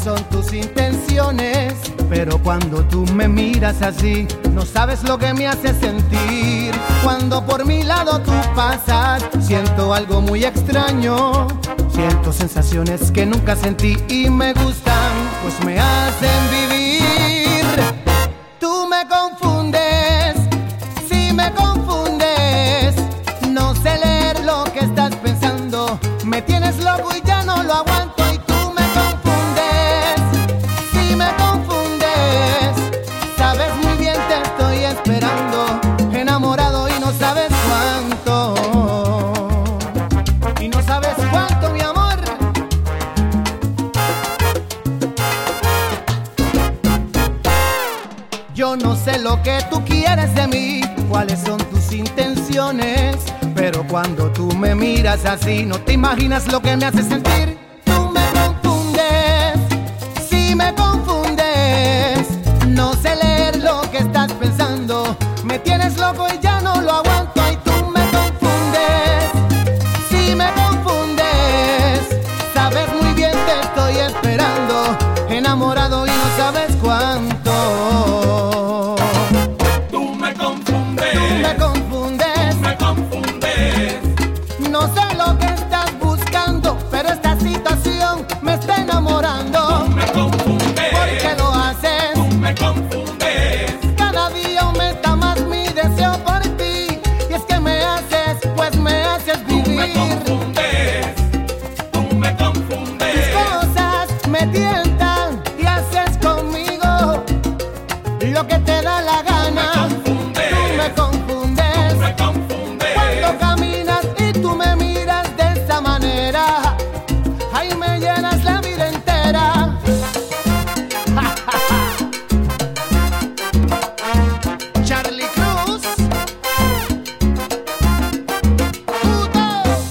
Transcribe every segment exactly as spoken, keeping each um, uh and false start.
son tus intenciones? Pero cuando tú me miras así, no sabes lo que me hace sentir. Cuando por mi lado tú pasas, siento algo muy extraño. Siento sensaciones que nunca sentí y me gustan, pues me hacen vivir. Tú me confundes, si me confundes. No sé leer lo que estás pensando. Me tienes loco y ya no lo aguanto. Y tú me confundes, si me confundes. Sabes muy bien te estoy esperando, enamorado y no sabes cuánto. Y no sabes cuánto, mi amor. Yo no sé lo que tú quieres de mí, cuáles son tus intenciones, pero cuando tú me miras así, no te imaginas lo que me hace sentir. Tú me confundes, si me confundes. No sé leer lo que estás pensando. Me tienes loco y ya no lo aguanto. Y tú me confundes, si me confundes. Sabes muy bien te estoy esperando, enamorado y no sabes cuánto. Tú me confundes, Tú me confundes. me confundes. No sé lo que estás buscando, pero esta situación me está enamorando. Tú me confundes, ¿Por qué lo haces? tú me confundes. Cada día aumenta más mi deseo por ti. Y es que me haces, pues me haces Tú me vivir. confundes, tú me Tus confundes. cosas me tientan y haces conmigo lo que te da la gana. Tú me Tú me confundes. me confundes. Cuando caminas y tú me miras de esa manera, ahí me llenas la vida entera. Charlie Cruz, puto.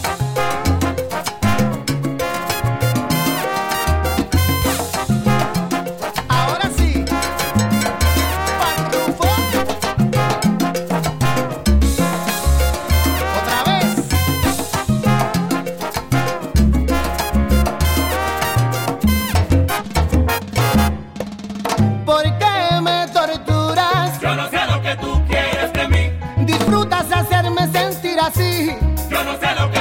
Ahora sí, Pantufo. Otra vez. ¿Por qué me torturas? Yo no sé lo que tú quieres de mí. Disfrutas hacerme sentir así. Yo no sé lo que